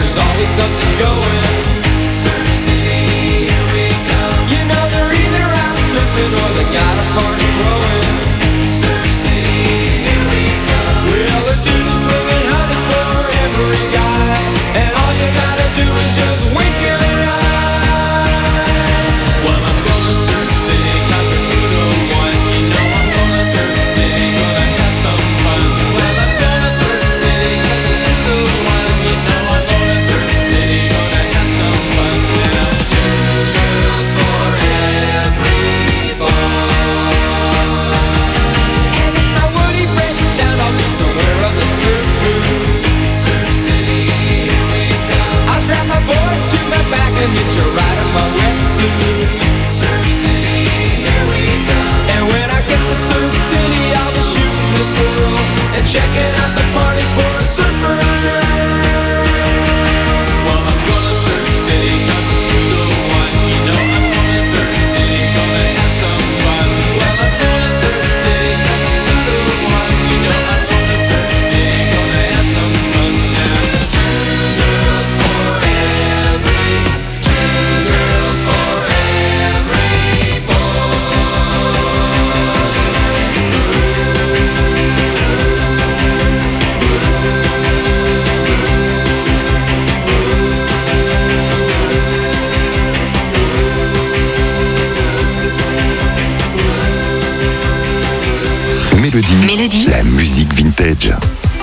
there's always something going. Surf City, here we come. You know they're either out surfing or they got a party growing. Surf City, here we come. Well, there's two swinging honeys for every guy, and all you gotta do is just wink your eye. Well, I'm gonna Surf City 'cause it's 2 to 1. You know I'm gonna Surf City, gonna have some fun. Well, I'm gonna Surf City 'cause it's 2 to 1. You know I'm gonna Surf City, gonna have some fun. Now, 2 girls for every boy. And if my Woody breaks down, I'll be somewhere on the surf route. Surf City, here we come. I'll strap my board to my back and hitch a ride in my wetsuit. Surf City, here we come. And when I get to Surf City, I'll be shooting the pool and checking out the parties for a surfer girl. Well, I'm gonna Surf City 'cause it's 2 to 1. You know I'm gonna Surf City, gonna have some fun. Well, I'm gonna Surf City 'cause it's 2 to 1. You know I'm gonna Surf City, gonna have some fun. Now, 2 girls for every, 2 girls for every boy. Mélodie, la musique vintage.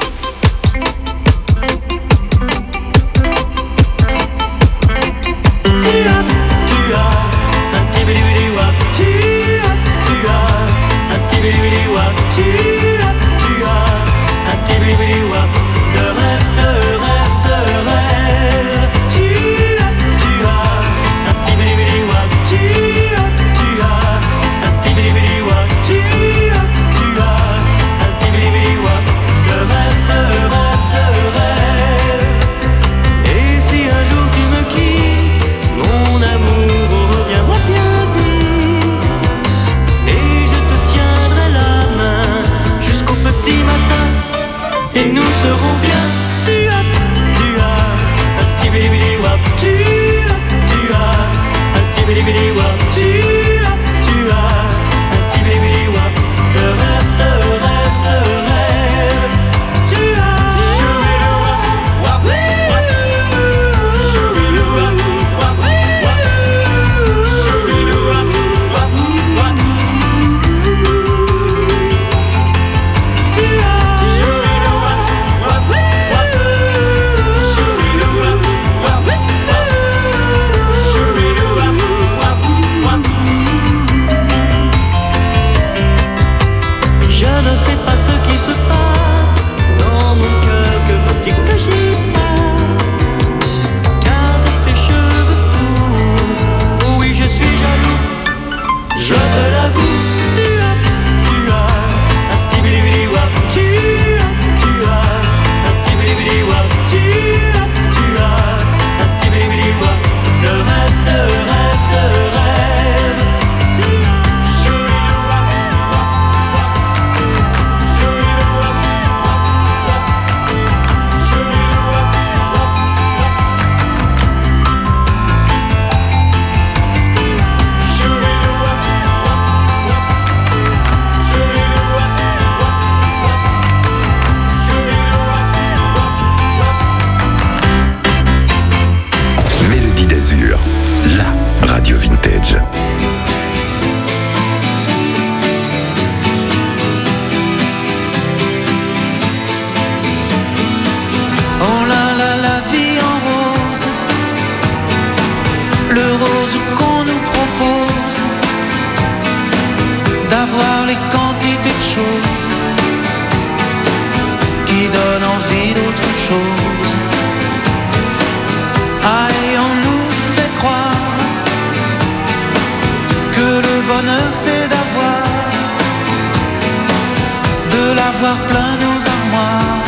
Avoir plein nos armoires,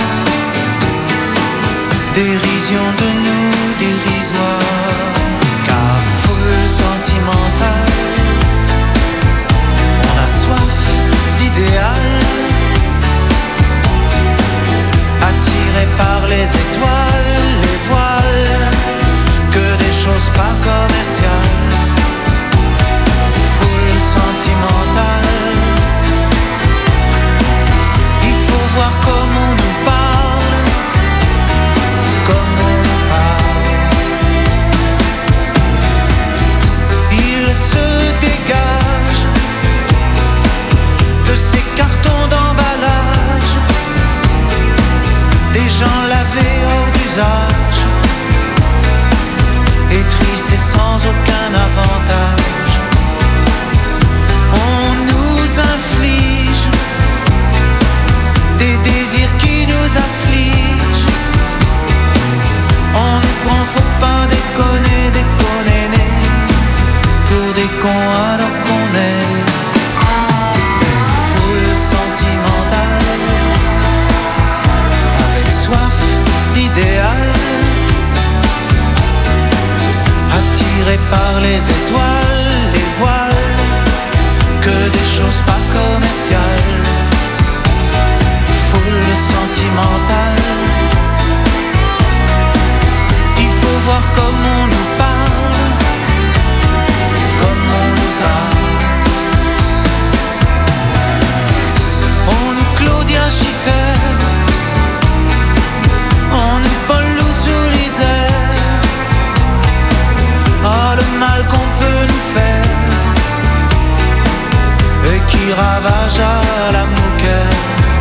dérision de nous dérisoire, car foule sentimentale, on a soif d'idéal, attiré par les étoiles, les voiles, pas commercial. Foule sentimentale. Il faut voir comment on nous parle, comment on nous parle. Il se dégage de ces cartons d'emballage, des gens lavés hors d'usage, et tristes et sans aucun avantage. On nous inflige des désirs qui nous affligent. On nous prend, faut pas déconner, déconner, pour des cons alors qu'on est des foules sentimentales, avec soif d'idéal, attirés par les étoiles, les voiles, que des choses pas commerciales. Foule sentimentale. Il faut voir comment on nous parle, comment on nous parle. On nous Claudia Schiffer, on nous Paul Solitaire. Ah, le mal qu'on peut nous faire et qui ravage à la mouquette.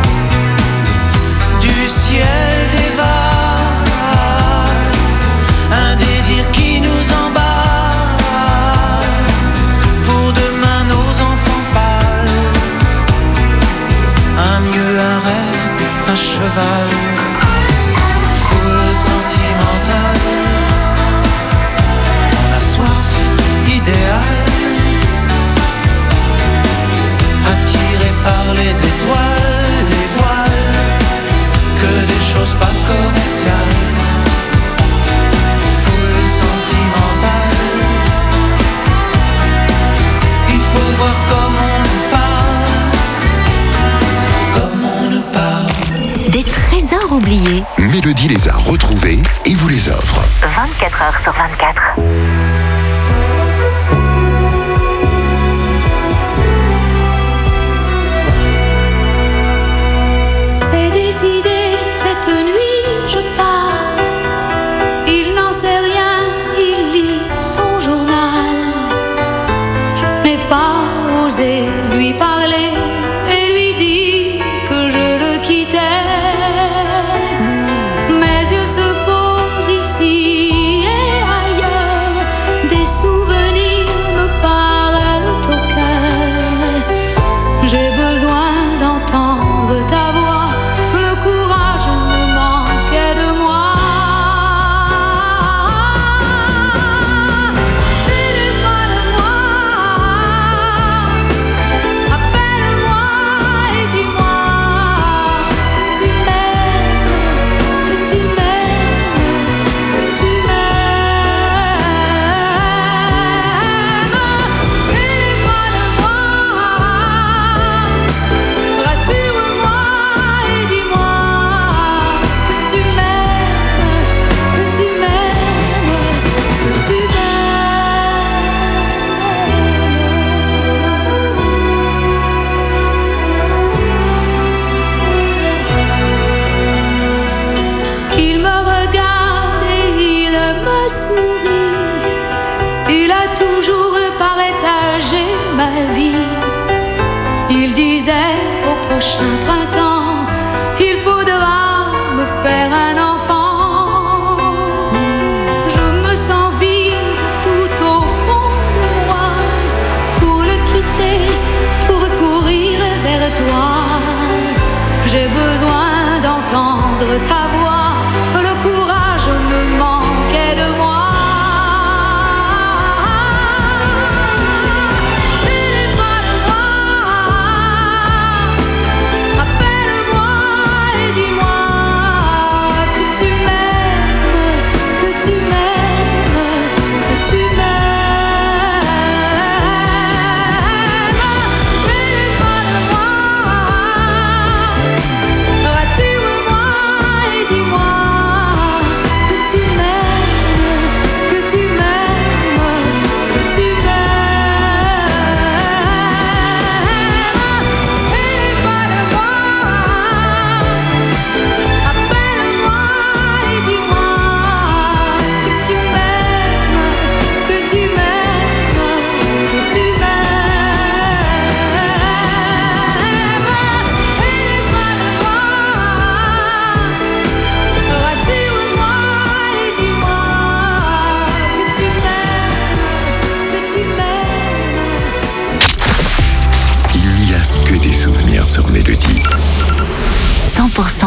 Du ciel dévale un désir qui nous emballe. Pour demain nos enfants pâles, un mieux, un rêve, un cheval. Foule sentimentale. On a soif d'idéal, attiré par les étoiles, les voiles, que des choses pas commerciales. Foule sentimentale. Il faut voir comment on nous parle, comment on nous parle. Des trésors oubliés. Mélodie les a retrouvés et vous les offre. 24 heures sur 24. C'est décidé, cette nuit je pars. Il n'en sait rien, il lit son journal. Je n'ai pas osé lui parler et lui dire que je le quittais. Mes yeux se posent ici et ailleurs,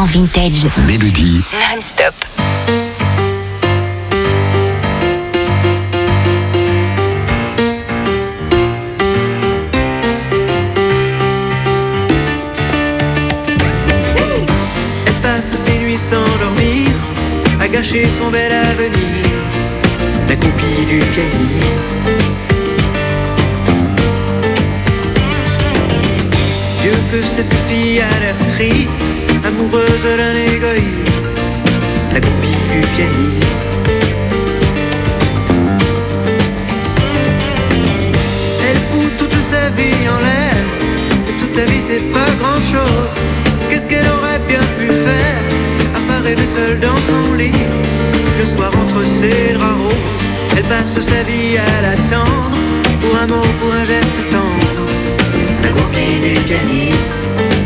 en vintage. Mélodie. Non-stop. Elle passe ses nuits sans dormir, à gâcher son bel avenir, la copie du pianiste. Dieu que cette fille a l'air triste, amoureuse d'un égoïste, la copie du pianiste. Elle fout toute sa vie en l'air, et toute la vie c'est pas grand chose. Qu'est-ce qu'elle aurait bien pu faire, à part rêver seule dans son lit, le soir entre ses draps roses. Elle passe sa vie à l'attendre, pour un mot, pour un geste tendre, la copie du pianiste.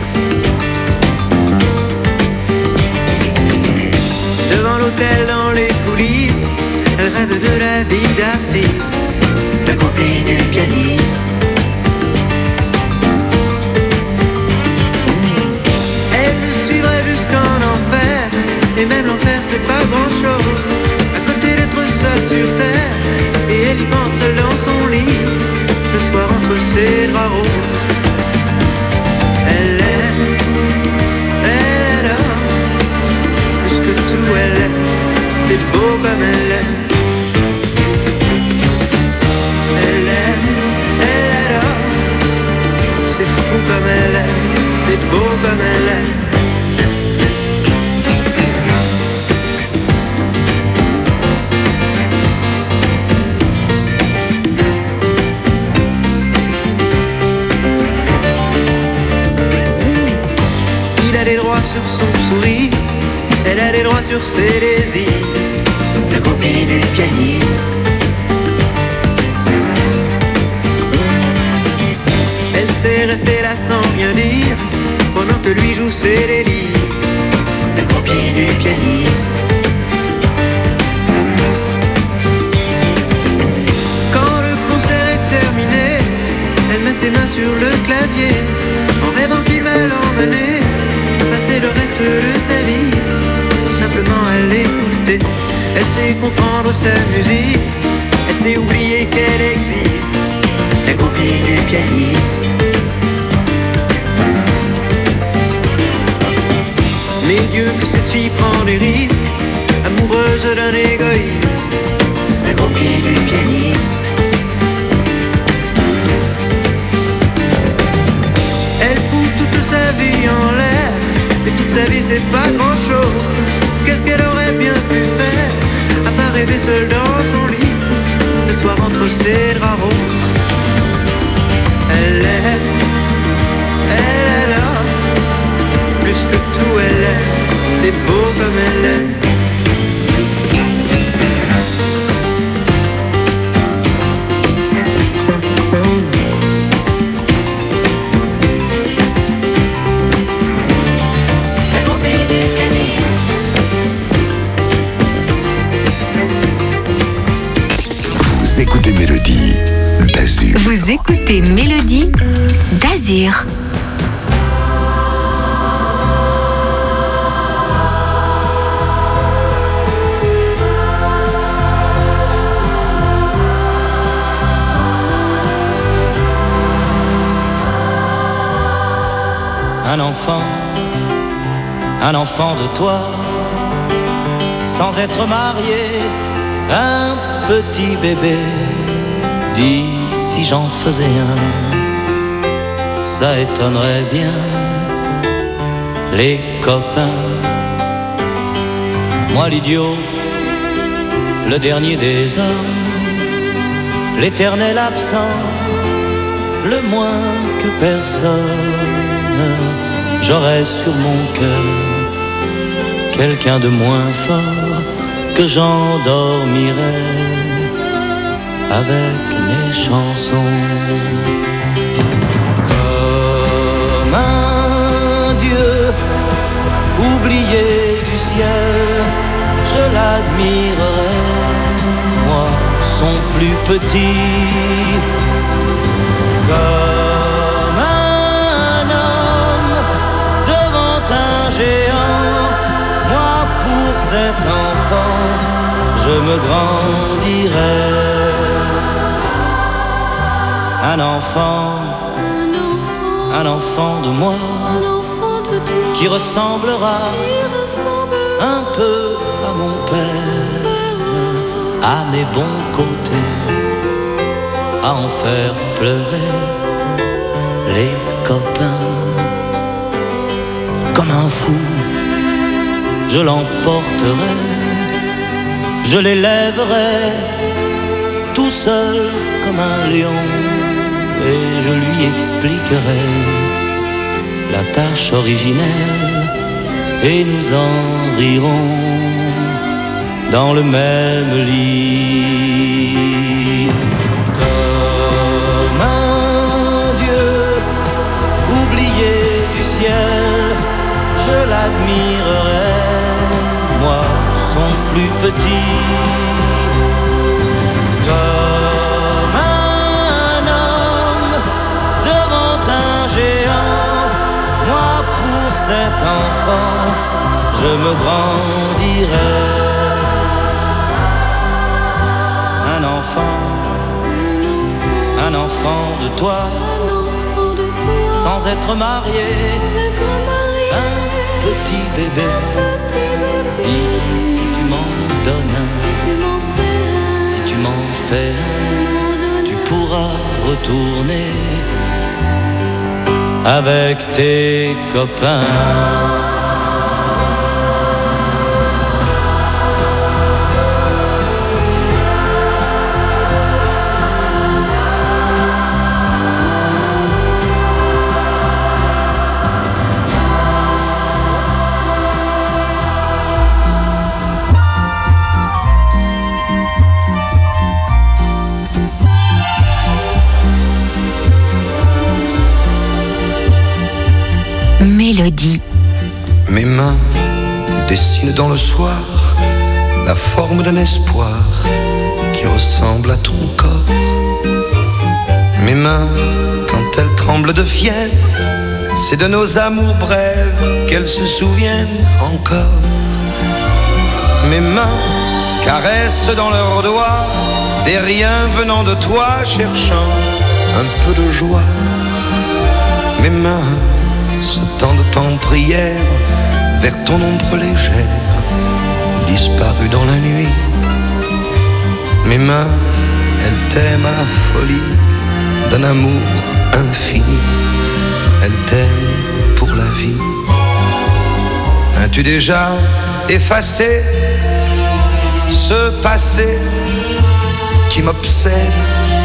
Devant l'hôtel, dans les coulisses, elle rêve de la vie d'artiste, la copie du pianiste. Elle le suivrait jusqu'en enfer, et même l'enfer c'est pas grand chose, à côté d'être seule sur terre, et elle y pense seule dans son lit, le soir entre ses draps roses. Elle aime, elle adore, plus que tout elle aime, c'est beau comme elle aime. Elle aime, elle adore, c'est fou comme elle aime, c'est beau comme elle aime. Sur son sourire, elle a les droits sur ses désirs, la copie du pianiste. Elle sait rester là sans rien dire, pendant que lui joue ses délires, la copie du pianiste. Quand le concert est terminé, elle met ses mains sur le clavier, en rêvant qu'il va l'emmener passer le reste de sa vie, tout simplement à l'écouter. Elle sait comprendre sa musique, elle sait oublier qu'elle existe, la copie du pianiste. Mais Dieu que cette fille prend des risques, amoureuse d'un égoïste, la copie du pianiste. Elle fout toute sa vie en l'air, et toute sa vie c'est pas grand chose. Qu'est-ce qu'elle aurait bien pu faire, à part rêver seule dans son lit, le soir entre ses draps roses. Elle aime, elle adore, plus que tout elle aime, c'est beau comme elle aime. Écoutez Mélodie d'Azur. Vous écoutez Mélodie d'Azur. Un enfant de toi, sans être marié, un petit bébé. Dis si j'en faisais un, ça étonnerait bien les copains. Moi l'idiot, le dernier des hommes, l'éternel absent, le moins que personne. J'aurais sur mon cœur quelqu'un de moins fort que j'endormirais avec mes chansons. Comme un dieu oublié du ciel, je l'admirerais, moi, son plus petit. Comme un homme devant un géant, cet enfant, je me grandirai. Un enfant de moi, qui ressemblera un peu à mon père, à mes bons côtés, à en faire pleurer les copains. Comme un fou, je l'emporterai, je l'élèverai tout seul comme un lion, et je lui expliquerai la tâche originelle, et nous en rirons dans le même lit. Comme un dieu oublié du ciel, je l'admirerai, moi son plus petit. Comme un homme devant un géant, moi pour cet enfant, je me grandirai. Un enfant de toi, sans être marié, un petit bébé. Dis si tu m'en donnes un, si tu m'en fais un, tu pourras retourner avec tes copains. Mélodie. Mes mains dessinent dans le soir la forme d'un espoir qui ressemble à ton corps. Mes mains, quand elles tremblent de fièvre, c'est de nos amours brèves qu'elles se souviennent encore. Mes mains caressent dans leurs doigts des riens venant de toi, cherchant un peu de joie. Mes mains se tendent en prière vers ton ombre légère, disparue dans la nuit. Mes mains, elles t'aiment à la folie d'un amour infini. Elles t'aiment pour la vie. As-tu déjà effacé ce passé qui m'obsède?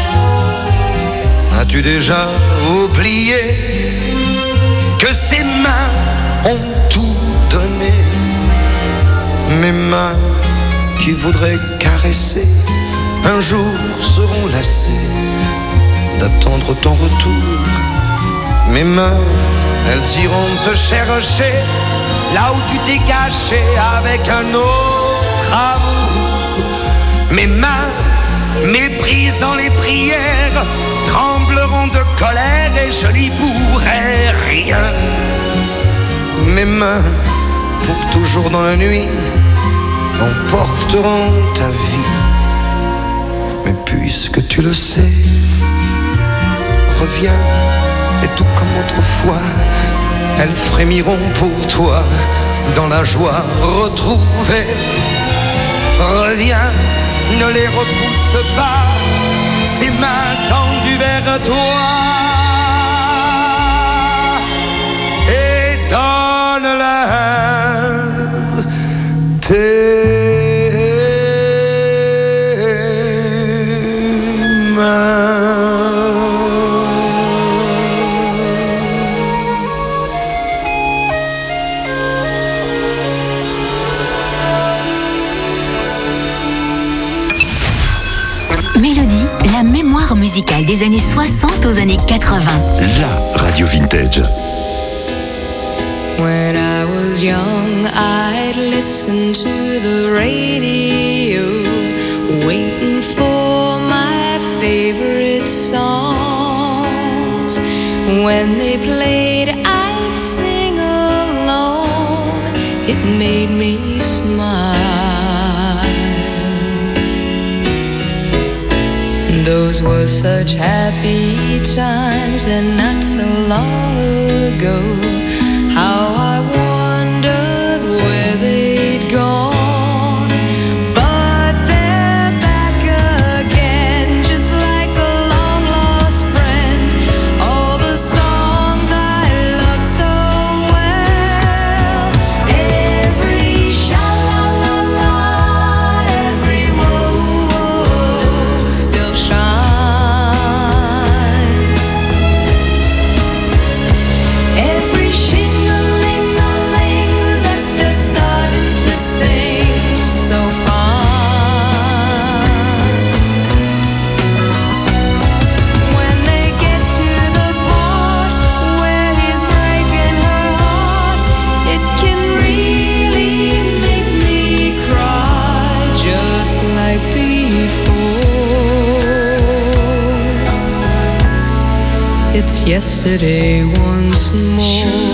As-tu déjà oublié que ces mains ont tout donné? Mes mains qui voudraient caresser un jour seront lassées d'attendre ton retour. Mes mains, elles iront te chercher là où tu t'es caché avec un autre amour. Mes mains, méprisant les prières, trembleront de colère et je n'y pourrai rien. Mes mains, pour toujours dans la nuit, emporteront ta vie. Mais puisque tu le sais, reviens et tout comme autrefois, elles frémiront pour toi dans la joie retrouvée. Reviens, ne les repousse pas, ces mains tendues vers toi, et donne-leur tes mains. Mélodie, la mémoire musicale des années 60 aux années 80. La radio vintage. When I was young, I'd listen to the radio, waiting for my favorite songs. When they played, I'd sing along. It made me smile. those were such happy times and not so long ago. How I wondered where they'd gone, but they're back again, just like a long lost friend. All the songs I love so well, every sha-la-la-la, every woe still shines. Every shing-a-ling-a-ling that they're starting to sing so fine. When they get to the part where he's breaking her heart, it can really make me cry, just like before. It's yesterday once more.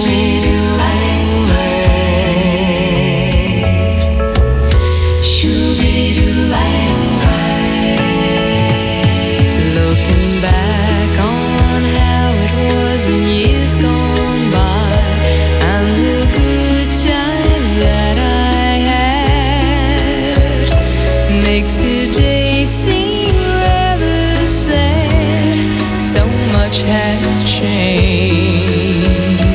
Looking back on how it was in years gone by, and the good times that I had, makes today seem rather sad. So much has changed.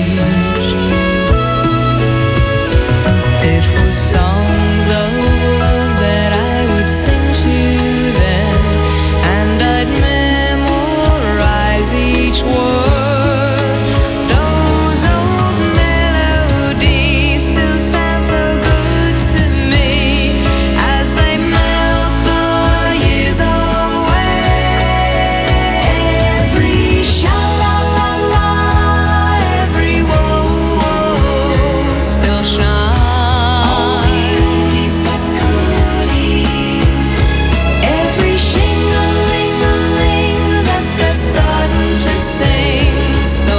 It was songs of love that I would sing to them, and I'd memorize each word. Those old melodies still sound so good to me as they melt the years away. Every sha-la-la-la, every woe still shines. Every shing-a-ling-a-ling that they're starting to sing so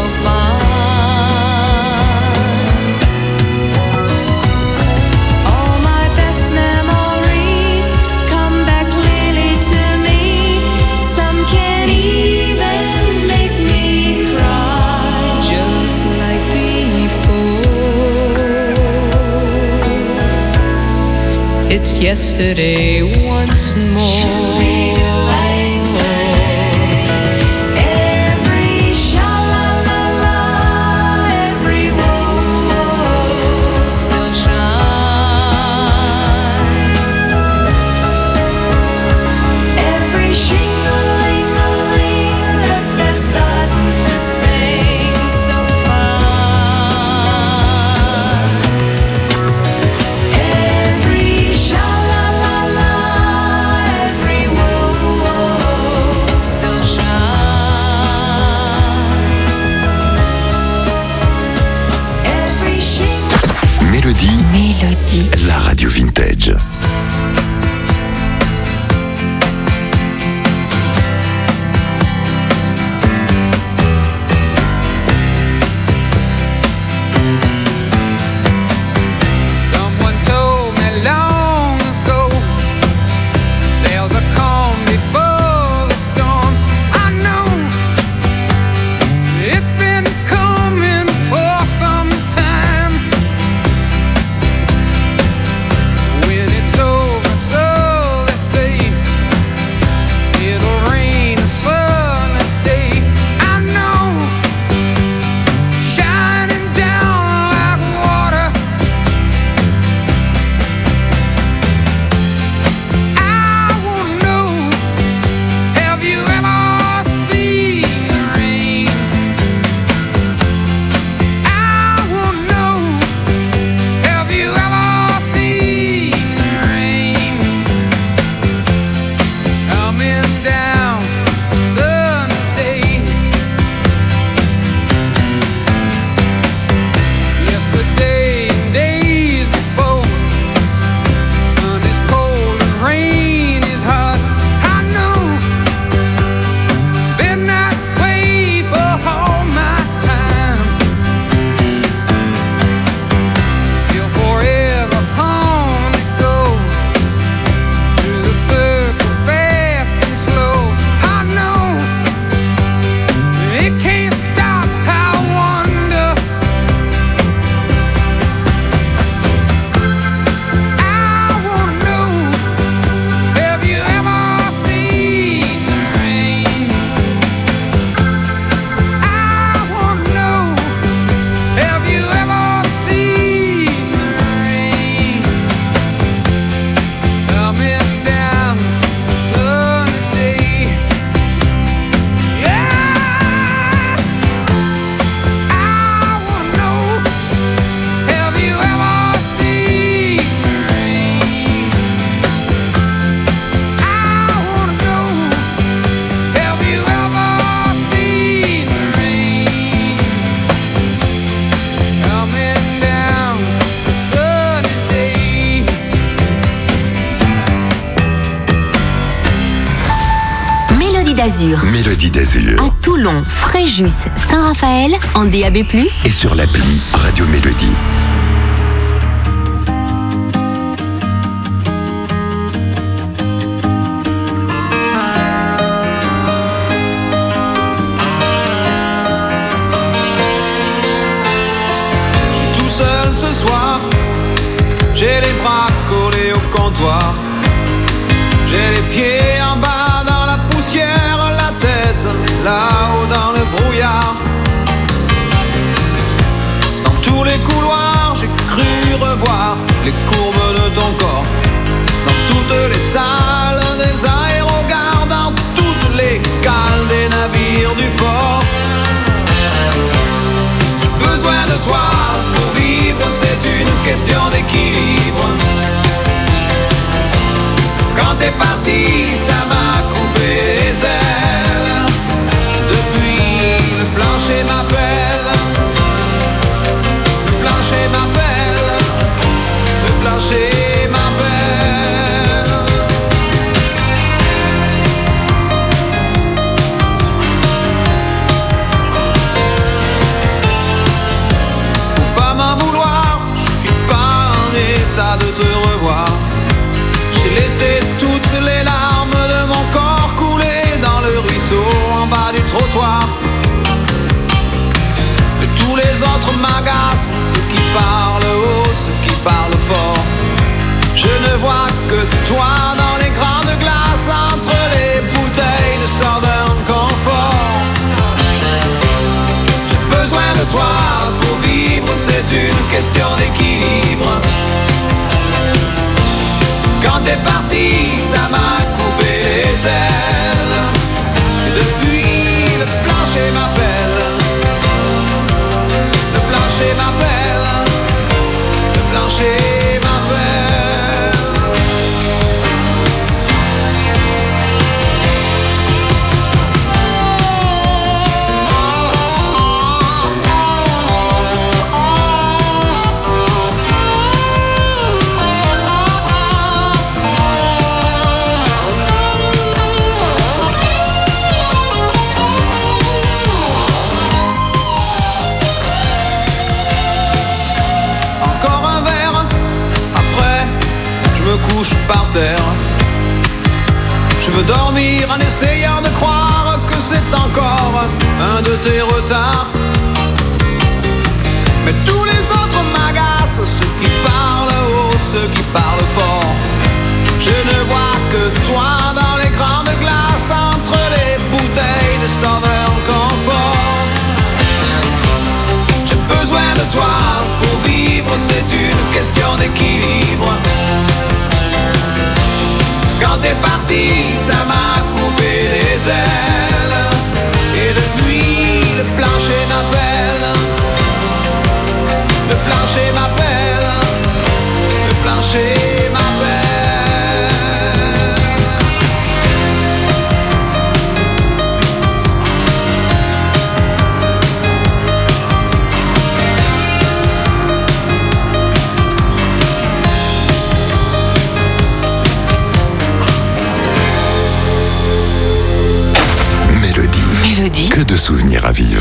fine. All my best memories come back clearly to me. Some can even make me cry, just like before. It's yesterday once more. Every sha-la-la-la, every woe still shines. Every shing-a-ling-a-ling that they're starting to sing so fine. Every sha-la-la-la, every woe d'Azur. Mélodie d'Azur. À Toulon, Fréjus, Saint-Raphaël, en DAB+, Et sur l'appli Radio Mélodie. Tout seul ce soir, j'ai les bras collés au comptoir. J'ai les pieds en bas dans la poussière, la tête là-haut dans le brouillard. Dans tous les couloirs, j'ai cru revoir les courbes de ton corps. Dans toutes les salles des aérogares, dans toutes les cales des navires du port. J'ai besoin de toi pour vivre, c'est une question d'équilibre. Quand t'es parti, ça m'a coupé les ailes. Depuis, le plancher m'appelle. Le plancher m'appelle. Le plancher m'appelle. Faut pas m'en vouloir, je suis pas en état de te revoir. J'ai laissé toutes les larmes de mon corps couler dans le ruisseau en bas du trottoir. Et tous les autres m'agacent, ceux qui parlent haut, ceux qui parlent fort. Je ne vois que toi dans les grandes glaces entre les bouteilles de Southern Comfort. J'ai besoin de toi pour vivre, c'est une question d'équilibre. Quand t'es parti, ça m'a coupé les ailes. Et depuis, le plancher m'appelle. Le plancher m'appelle. Le plancher m'appelle. Couche par terre. Je veux dormir en essayant de croire que c'est encore un de tes retards. Mais tous les autres m'agacent, ceux qui parlent haut, ceux qui parlent fort. Je ne vois que toi dans les grandes glaces entre les bouteilles de Southern Comfort. J'ai besoin de toi pour vivre, c'est une question d'équilibre. Quand t'es parti, ça m'a coupé les ailes. Et depuis, le plancher m'appelle. Le plancher m'appelle. Le plancher m'appelle. Que de souvenirs à vivre.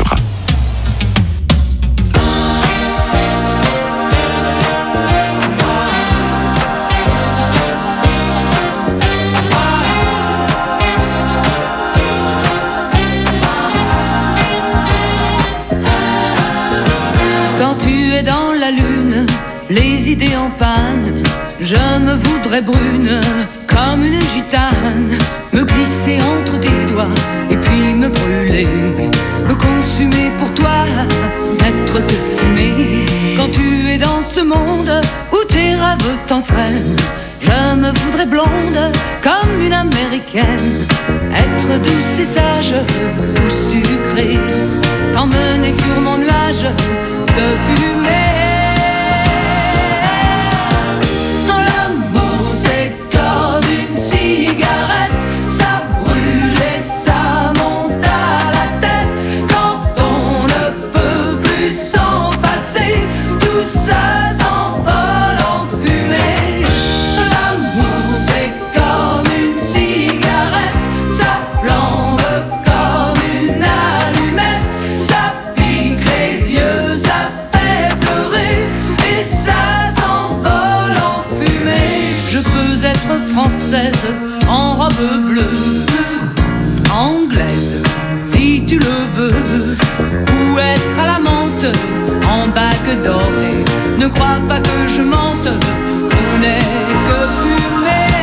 Quand tu es dans la lune, les idées en panne, je me voudrais brune comme une gitane, me glisser entre tes doigts et puis me brûler, me consumer pour toi, n'être que fumée. Quand tu es dans ce monde où tes rêves t'entraînent, je me voudrais blonde comme une américaine, être douce et sage ou sucrée, t'emmener sur mon nuage de fumée. L'amour c'est comme une cigarette, ça brûle et ça monte à la tête. Quand on ne peut plus s'en passer, tout ça s'envole en fumée. L'amour c'est comme une cigarette, ça flambe être française en robe bleue, anglaise si tu le veux, ou être à la menthe en bague dorée. Ne crois pas que je mente, on n'est que fumée.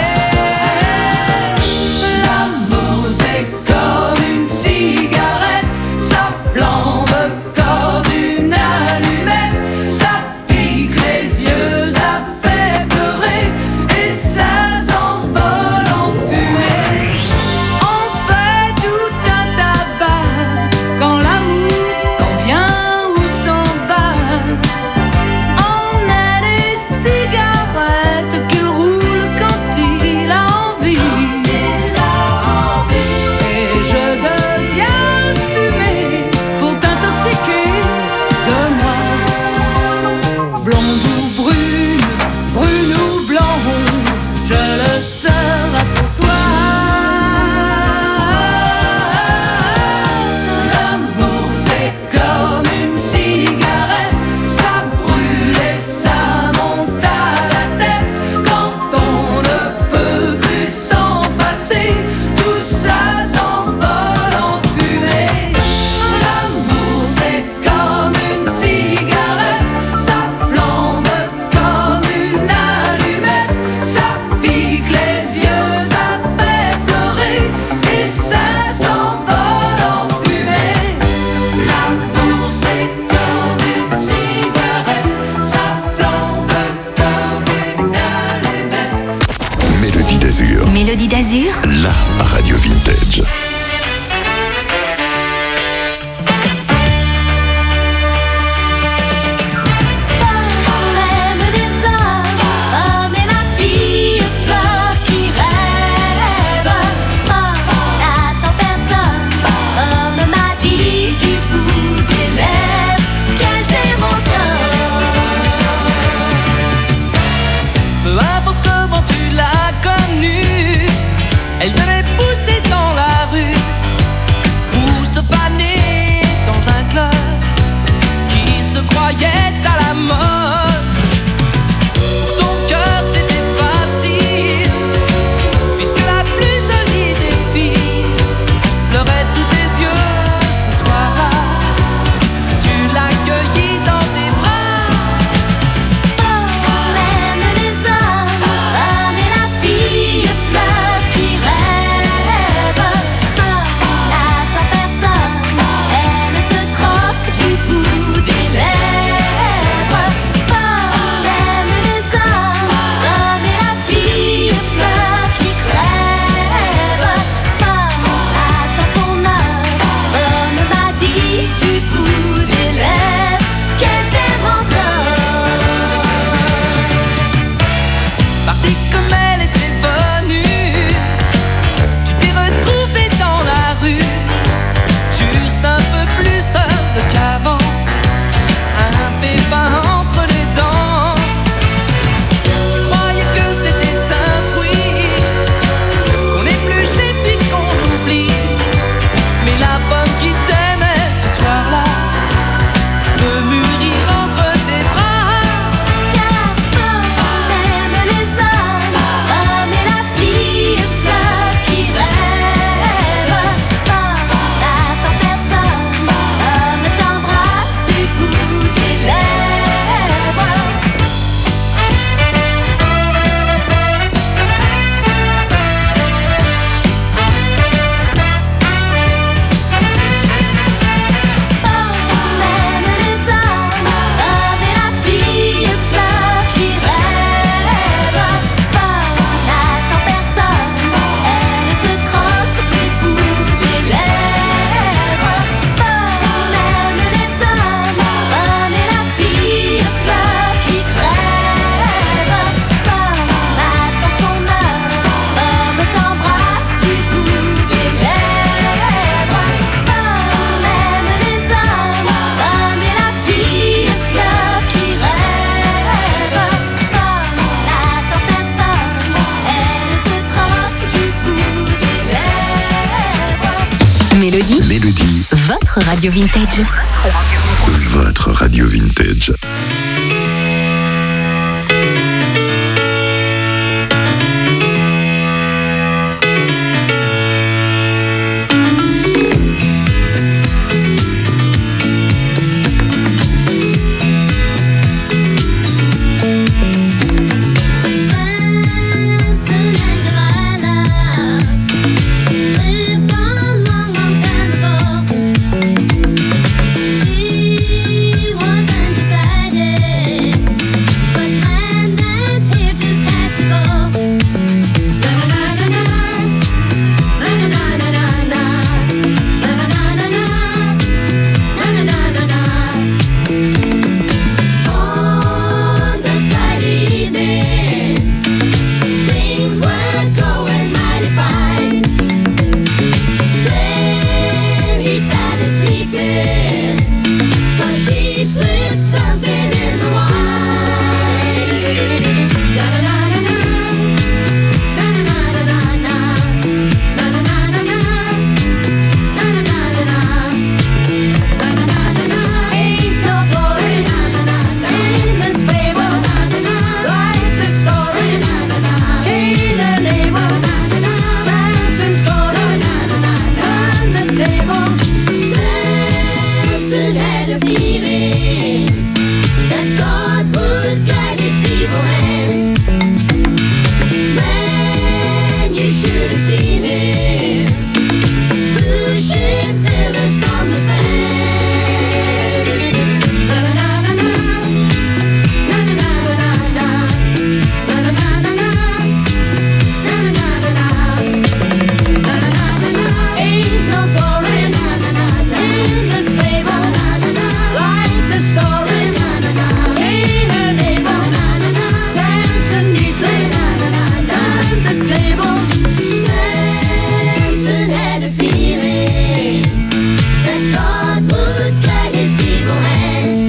L'amour c'est comme une cigarette, ça flambe comme une allumette, ça pique les yeux, ça fait pleurer et ça s'envole en fumée. On fait tout un tabac quand l'amour s'en vient ou s'en va. On a des cigarettes qu'il roule quand il a envie. Et je deviens fumée pour t'intoxiquer de moi. Blonde ou brune, brune ou blonde, je le serai pour toi. L'amour c'est comme une cigarette, ça brûle et ça monte à la tête. Quand on ne peut plus s'en passer, tout ça s'envole en fumée. L'amour c'est comme une cigarette, ça flambe comme une allumette, ça pique les yeux, ça fait pleurer et ça s'envole en fumée. L'amour c'est comme une cigarette, ça flambe comme une allumette. Mélodie d'Azur, Mélodie d'Azur, la radio vintage. Même les hommes et la fille fleur qui rêve. N'attends personne. Homme m'a dit du bout des lèvres qu'elle t'aime encore. Peu importe comment tu l'as connue, elle devait pousser dans la rue ou se faner dans un club qui se croyait à la mode. Pour ton cœur c'était facile, puisque la plus jolie des filles pleurait sous tes yeux ce soir-là. Tu l'accueillis dans tes bras. Même les hommes et la fille fleur qui rêve. N'attends personne, elle se croque du bout des lèvres. Même les hommes et la fille fleur qui crève. Attends son heure, homme m'a dit du bout des lèvres qu'elle t'aime encore. Partie comme elle était venue, tu t'es retrouvé dans la rue, juste un peu plus seul qu'avant, un pépin entre les dents. Tu croyais que c'était un fruit qu'on épluchait puis qu'on oublie, mais la pomme qui t'aimait ce soir-là veut mûrir entre tes bras. Même les hommes et la fille fleur qui rêve. N'attends personne, homme t'embrasse du bout des lèvres. Même les hommes et la fille fleur qui rêve. N'attends personne, elle se croque du bout des lèvres. Même les hommes et la fille fleur qui crève. Attends son heure, homme t'embrasse du bout des lèvres. Même les hommes et la fille fleur qui rêve. N'attends personne, elle se croque du bout des lèvres. Mélodie, Mélodie, votre radio vintage. votre radio vintage. you should have seen him. Pushing feathers from the stand. Na na na na na, na na na na na, na na na na na, na na na na na, na na na na. Ain't no glory, na na na na, in this fable, na na na. Like the story, na na na. Ain't a neighbor, na na na. Samson neatly, na na na, turned the tables. Samson had a feeling that God would guide his people hand.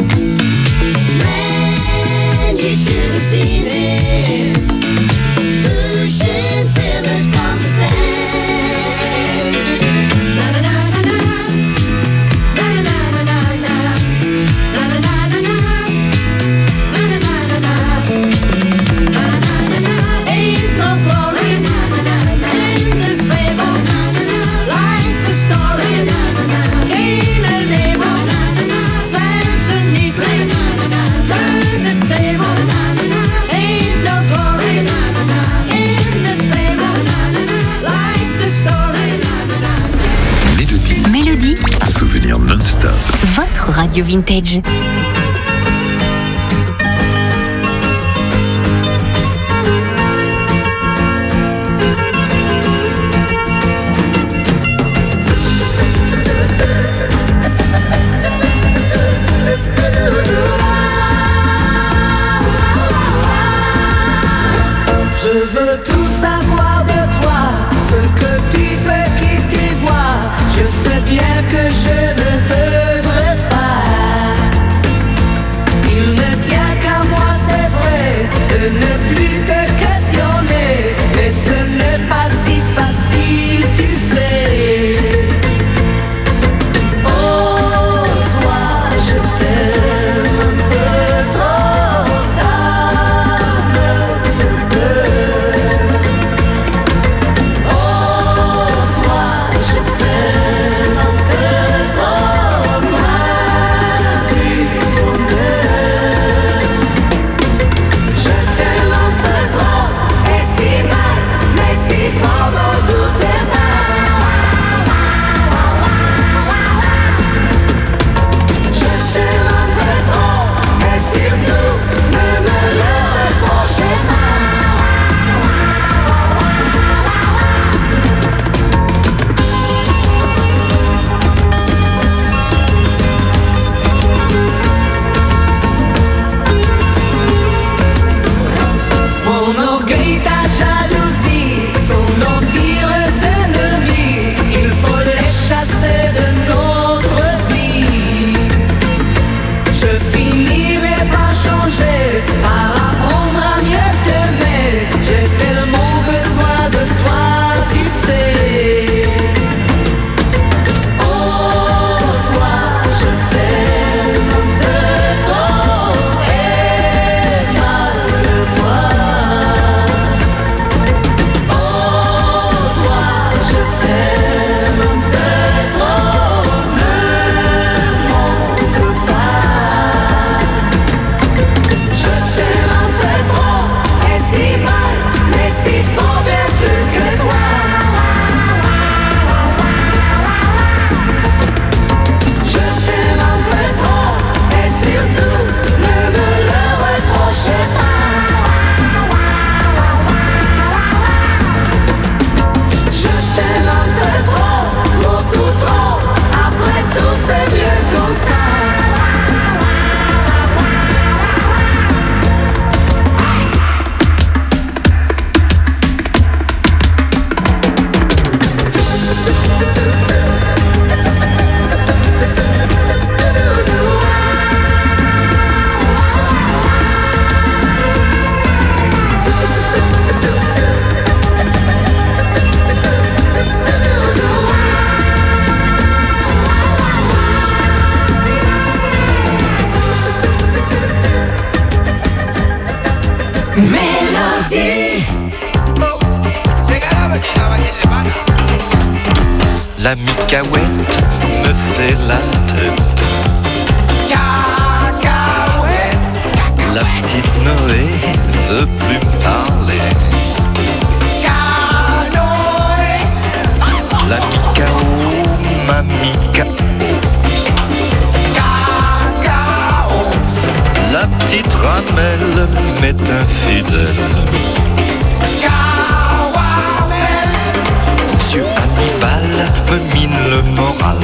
Man, you should have seen him pushing feathers from the stand. Na na na na na, na na na na na, na na na na na, na na na na na, na na na na. Ain't no glory, na na na na, in this fable, na na na. Like the story, na na na. Ain't a neighbor, na na na. Samson neatly, na na na, turned the table, na na na. Ain't no glory, na na na, in this fable, na na na. Like the story, na na na. Mélodie, Un souvenir non-stop. votre radio vintage. Je veux tout savoir de toi, ce que tu fais, qui tu vois. Je sais bien que je ne devrais pas. Il ne tient qu'à moi, c'est vrai, de ne plus te questionner. Mais ce n'est pas si facile, tu sais. Oh, toi, je t'aime un peu trop, ça me fait peur. Oh, toi, je t'aime un peu trop, loin du bonheur. Je t'aime un peu trop, et si mal, mais si fort dans tous tes mains. Je t'aime un peu trop, et surtout, ne me le reprochez pas. Mon orgueil, ta jalousie sont nos pires ennemis. Il faut les chasser de notre vie. Je finirai par changer, par apprendre à mieux t'aimer. J'ai tellement besoin de toi, tu sais. Oh, toi, je t'aime un peu trop, et malgré toi. Oh, toi, je t'aime un peu trop, ne m'en veux pas. Je t'aime un peu trop, et si mal, mais si fort, bien plus que toi. Je t'aime un peu trop, et surtout, ne me le reprochez pas. Je t'aime un peu trop, beaucoup trop. Après tout, c'est mieux comme ça. Mélodie. La Micaouette me fait la tête. La petite Noé ne veut plus parler. m'est infidèle. Monsieur Hannibal me mine le moral.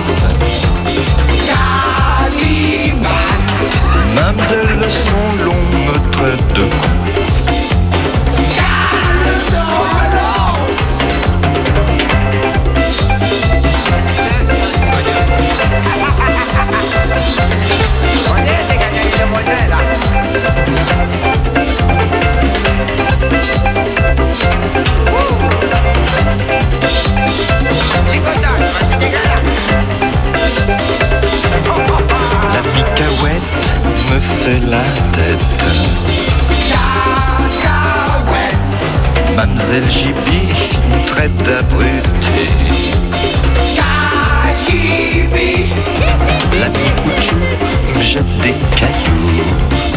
Mademoiselle le son long me traite de con. La Micaouette me fait la tête. Mademoiselle Gibi me traite d'abruté. L'ami Ouchou me jette des cailloux.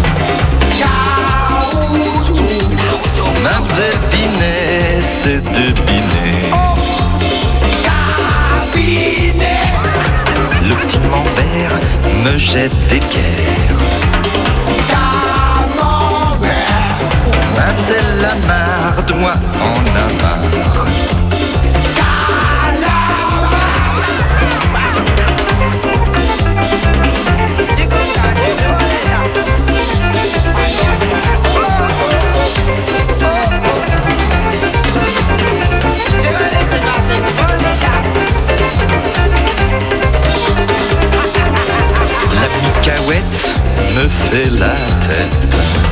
Mademoiselle Binet, c'est de Binet. Le petit Mambert me jette des guerres. Mademoiselle Lamarre de moi en a marre. La Micaouette me fait la tête.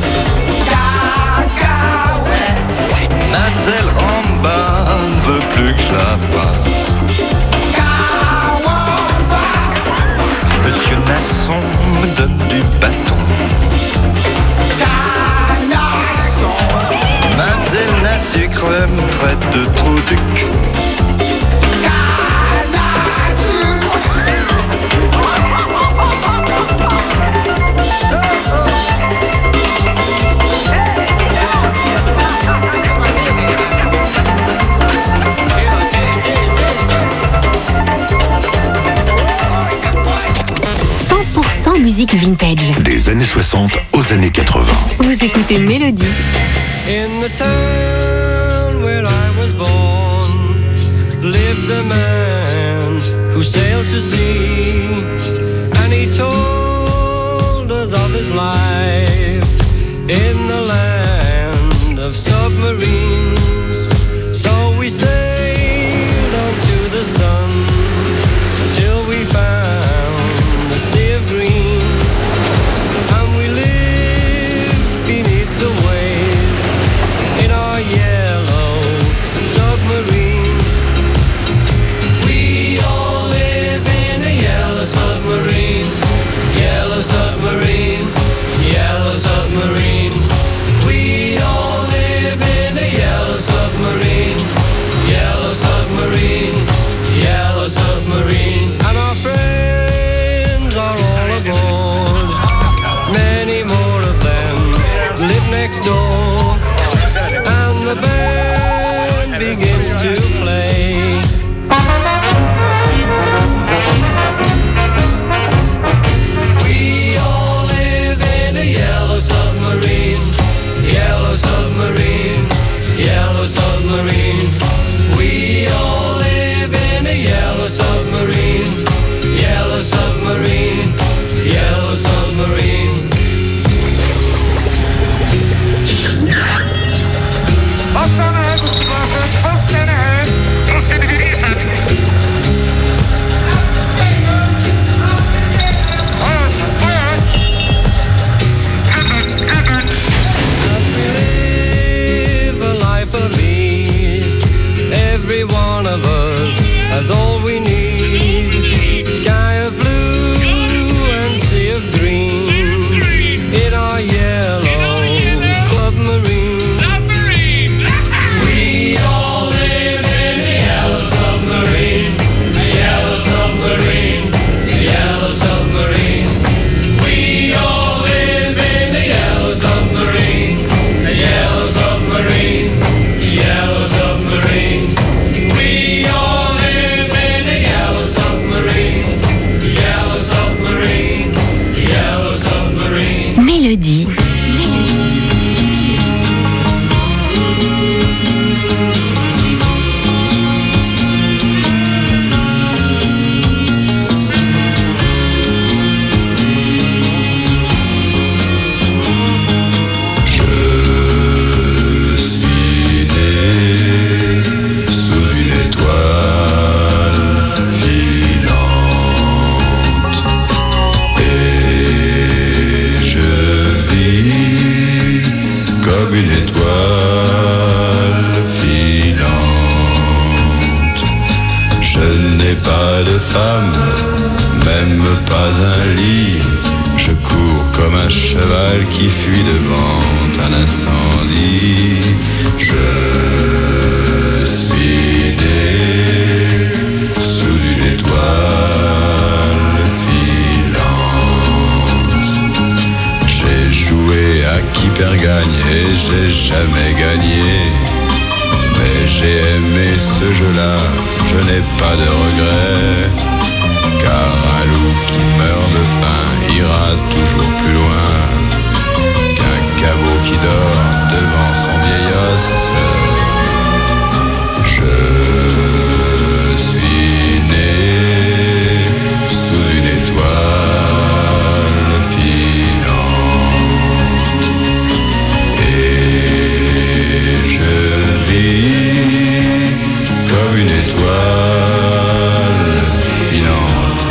Mademoiselle Ramba ne veut plus que je la voie. Monsieur Nasson me donne du bâton. Mademoiselle Nasucre me traite de trou du cul. Musique vintage. Des années 60 aux années 80. Vous écoutez Mélodie. In the town where I was born lived a man who sailed to sea, and he told us of his life in the land of submarines. So we sailed on to the sun till we found the sea of green. Yellow submarine. We all live in a yellow submarine. Yellow submarine. Yellow submarine. We all live in a yellow submarine. Yellow submarine. Yellow submarine. And our friends are all aboard. Many more of them live next door. The band begins to play. We all live in a yellow submarine. Yellow submarine. Yellow submarine. We all live in a yellow submarine. Yellow submarine. Yellow submarine. What's gonna happen? pas de femme, même pas un lit. Je cours comme un cheval qui fuit devant un incendie. Je suis né sous une étoile filante. J'ai joué à qui perd gagne et j'ai jamais gagné. Mais j'ai aimé ce jeu-là, je n'ai pas de regrets. Car un loup qui meurt de faim ira toujours plus loin qu'un caveau qui dort devant son vieil os. Je suis né sous une étoile filante et je vis comme une étoile filante.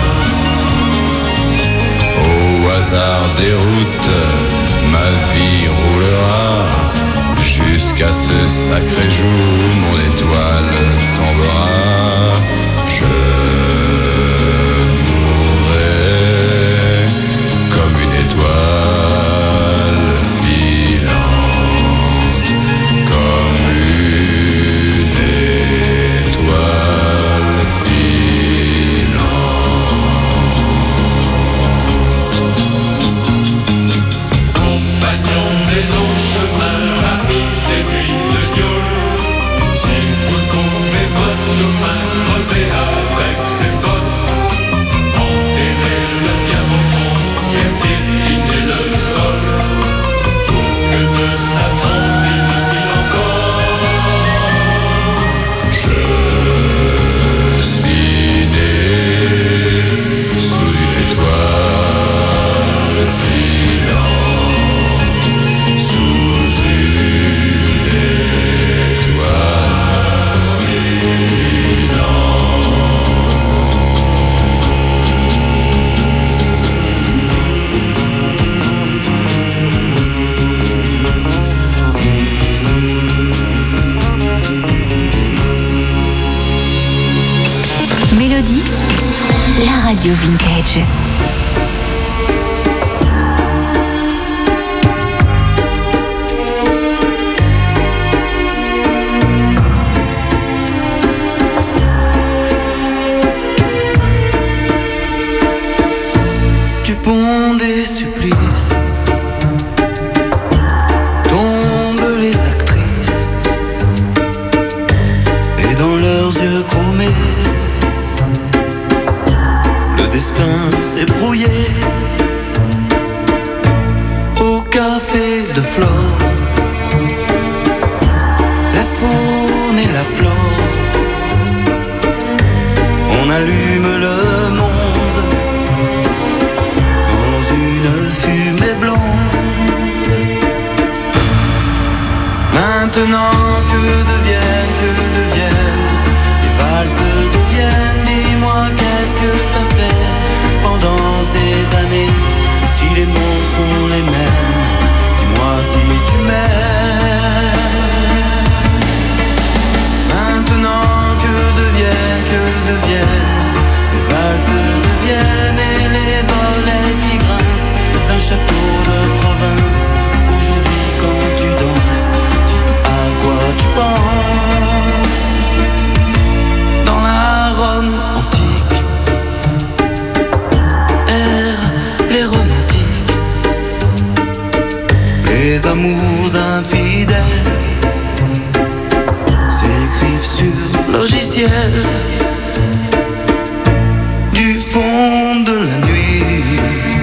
Au hasard des routes, ma vie roulera jusqu'à ce sacré jour où mon étoile tombera. Je mourrai comme une étoile filante, comme une étoile filante. Compagnon des longs chemins, amis des nuits de Niol, si vous trouvez votre main crevée avec ses bottes, enterrez-le bien au fond et piétinez le sol, pour que de sa tombe il vit encore. Je suis né sous une étoile filante, sous une étoile Mélodie, la radio vintage. Du pont des supplices tombent les actrices, et dans leurs yeux chromés le destin s'est brouillé. Au café de Flore, la faune et la flore, on allume le monde dans une fumée blonde. Maintenant que deviennent les valses deviennent. Dis-moi qu'est-ce que t'as fait pendant ces années? Si les mots sont les mêmes, dis-moi si tu m'aimes. Maintenant que deviennent les valses deviennent et les volets qui grincent d'un chapeau de province. Aujourd'hui quand tu danses, à quoi tu penses? Dans la Rome antique errent les romantiques, les amours infidèles s'écrivent sur logiciel. Du fond de la nuit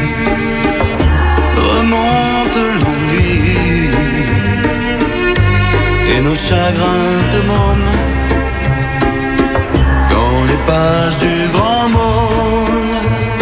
remonte l'ennui et nos chagrins de môme dans les pages du grand monde.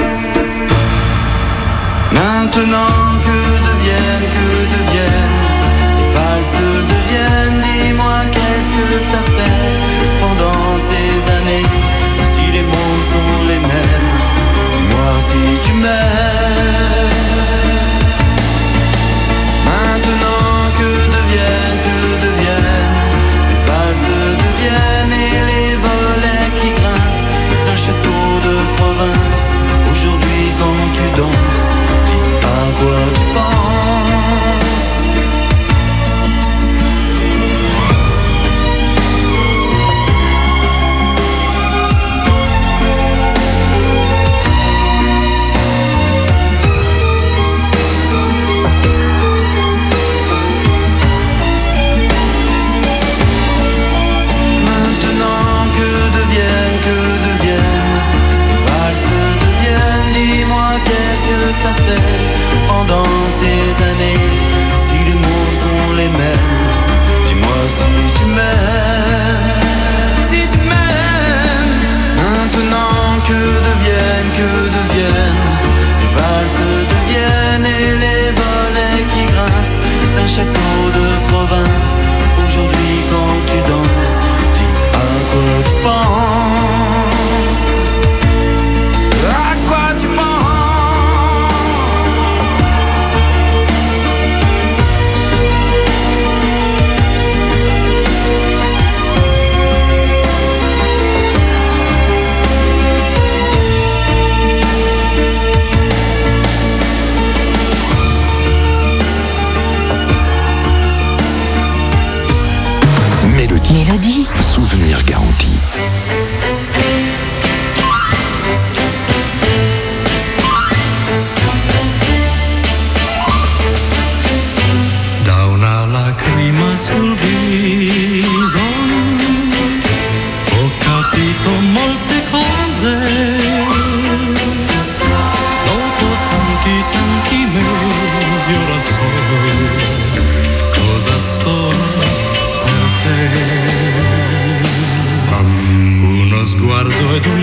Maintenant que deviennent les valses deviennent. Dis-moi qu'est-ce que t'as fait pendant ces années? Si les mots sont les mêmes, dis-moi si tu m'aimes. Maintenant que deviennent les valses deviennent et les volets qui grincent d'un château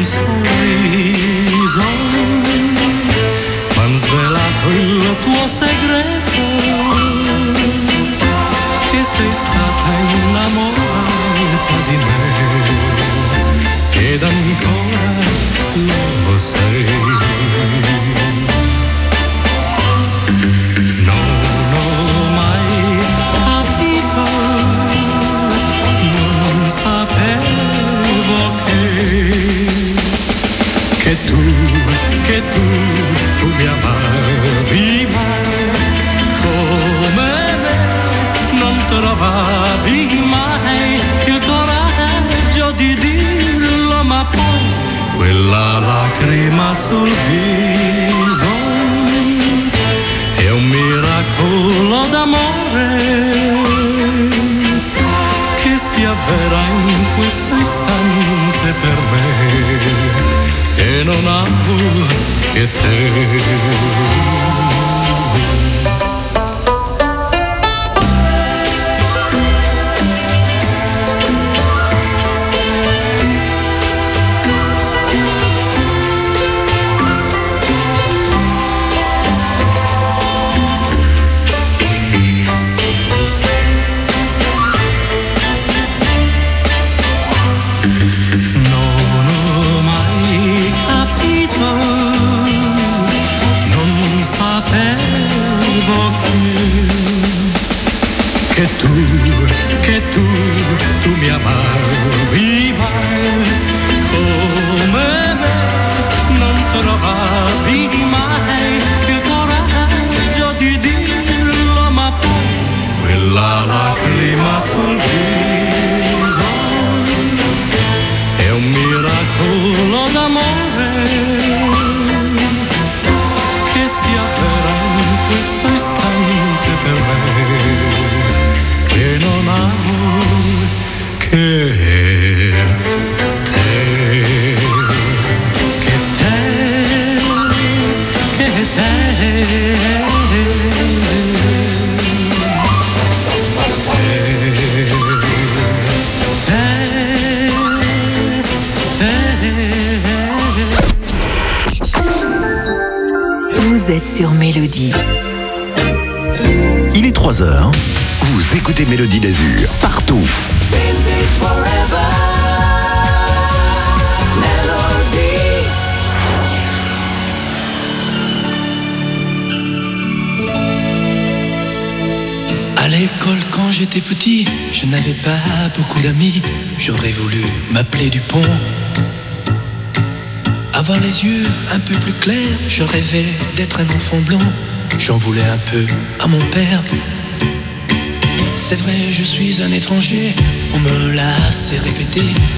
sorriso, m'han svelato il tuo segreto, che sei stata innamorata di me ed ancora lo sei. Non ho mai capito, non sapevo che tu mi amavi, ma come me non trovavi mai il coraggio di dirlo, ma poi quella lacrima sul viso è un miracolo d'amore che si avvera in questo istante per me e non amo che te. Che tu mi amavi, ma come me non trovavi mai il coraggio di dirlo, ma poi quella lacrima sul viso è un miracolo d'amore che si avvera in questo istante per me che non amo che te, che te, che te. Vous êtes sur Mélodie. Il est 3h. Vous écoutez Mélodie d'Azur partout. Vintage forever. Mélodie. À l'école quand j'étais petit, je n'avais pas beaucoup d'amis. J'aurais voulu m'appeler Dupont, avoir les yeux un peu plus clairs. Je rêvais d'être un enfant blond. J'en voulais un peu à mon père. C'est vrai, je suis un étranger, on me l'a assez répété.